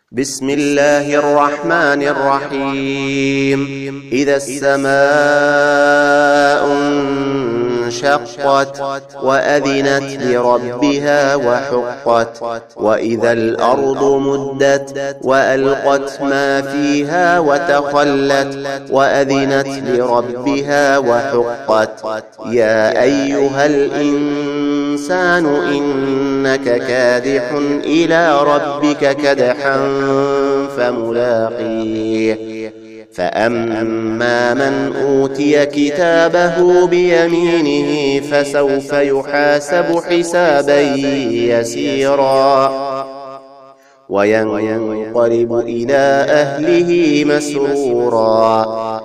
بسم الله الرحمن الرحيم إذا السماء انشقت وأذنت لربها وحقت وإذا الأرض مدت وألقت ما فيها وتخلت وأذنت لربها وحقت يا أيها الإنسان إنك كادح إلى ربك كدحا فملاقيه فأما من أوتي كتابه بيمينه فسوف يحاسب حسابا يسيرا وينقلب إلى أهله مسرورا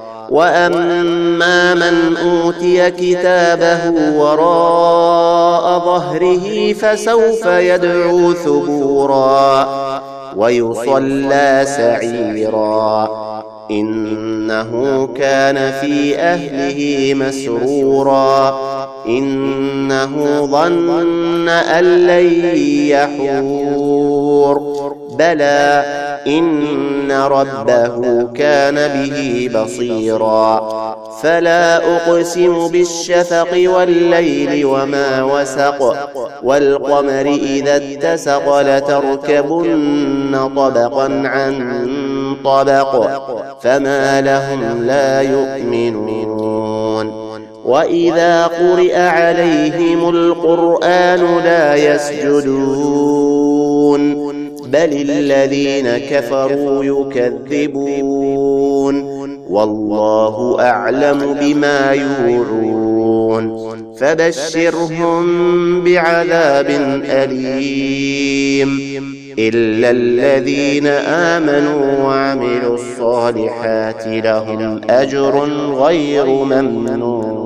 وأما من أوتي كتابه وراء ظهره فسوف يدعو ثبورا ويصلى سعيرا إنه كان في أهله مسرورا إنه ظن أن لن يحور بلى إن ربه كان به بصيرا فلا أقسم بالشفق والليل وما وسق والقمر إذا اتسق لتركبن طبقا عن طبق فما لهم لا يؤمنون وإذا قرئ عليهم القرآن لا يسجدون بل الذين كفروا يكذبون والله أعلم بما يوعون فبشرهم بعذاب أليم إلا الذين آمنوا وعملوا الصالحات لهم أجر غير ممنون.